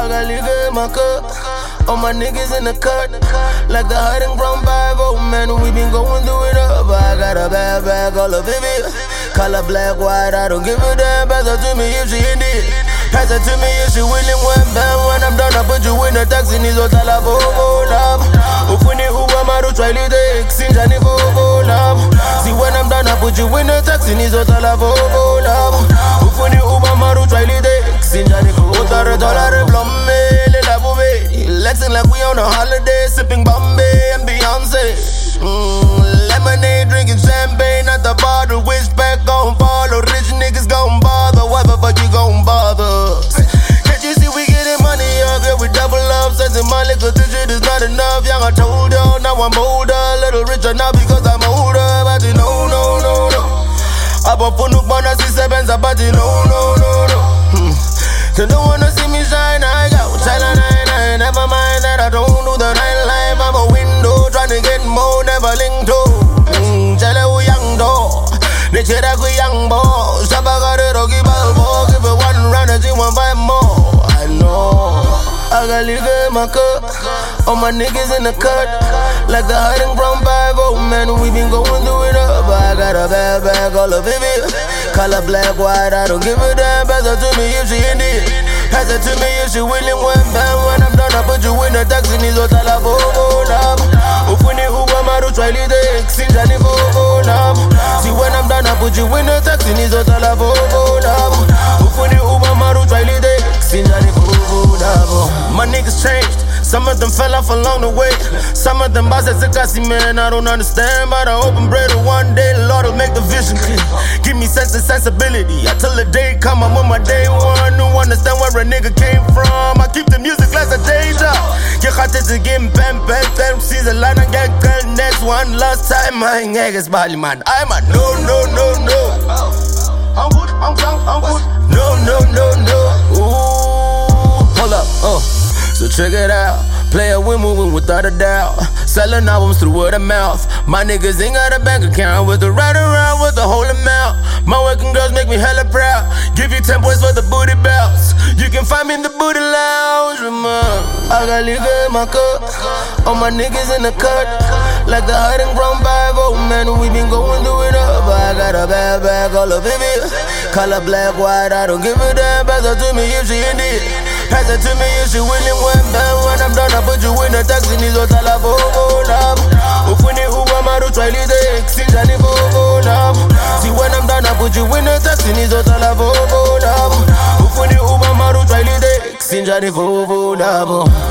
got liquor in my cup. All my niggas in the cut. Like the hot and grown 5-0, man, we been going through it up. I got a bad bag, all of Vivian. Color black, white, I don't give a damn. Pass her to me if she in it. Pass her to me if she willing. When I'm done, I put you in a taxi. Nizo tala bobo love. Ufuni uwa maru try lide. Xinjani bobo love. See when I'm done, I put you in a taxi. Nizo tala bobo love. Ufuni uwa maru try lide. Xinjani bobo $1 blomme. Lexing like we on a holiday, sipping Bombay and Beyonce. Lemonade, drinking champagne at the bottle. Wish back gon' follow. Rich niggas gon' bother. Why the fuck you gon' bother? Can't you see we getting money up? Yeah, we double up. Sensing my liquor, this shit is not enough. Young, I told y'all, now I'm older. Little richer now because I'm older. But you know, no. Abo funuk mana si sebenza, but you know, no. They don't wanna see me shine, I got China 99. Never mind that I don't do the nightlife. I'm a window trying to get more, never link to. Chale u young do, they check that we young boy. Shabba got it, give it one round and she want 5 more. I know, I got liquor in my cup. All my niggas in the cut. Like the hot and grown 5-0, man, we been going through it up. I got a bad bag, all of Vivian. Color black, white, I don't give a damn. Pass her to me if she in it. Pass her to me if she willing. When I'm done, I put you in a taxi. Nizo tala bobo love. Ufuni uwa maru try lide. Xinjani bobo love. See when I'm done, I put you in a taxi. Nizo tala bobo love. Ufuni uwa maru try lide. Xinjani bobo love. My niggas changed. Some of them fell off along the way. Some of them bosses a gassy man, I don't understand. But I hope and pray that one day the Lord will make the vision clear. Give me sense and sensibility. Until the day come, I'm on my day one. To understand where a nigga came from. I keep the music like a day job. You got this again, bam. Season line and get girl next one. Last time, I ain't niggas body man. I'm a no. I'm good. No. Ooh, hold up, So check it out, player we moving without a doubt. Selling albums through word of mouth. My niggas ain't got a bank account with the right around with the whole amount. My working girls make me hella proud. Give you 10 points for the booty bounce. You can find me in the booty lounge. I got liquor in my cup. All my niggas in the cut. Like the hot and grown 5-0, man, we been going through it up. I got a bad bag, all of Vivian. Color black, white, I don't give a damn. Pass her to me if she in it. Pass her to me if she willing. When I'm done, I put you in a taxi. Nizo tala bobo love. Ufuni uwa maru try lide. Xinjani bobo love. See when I'm done, I put you in a taxi. Nizo tala bobo love. Ufuni uwa maru try lide. Xinjani bobo love.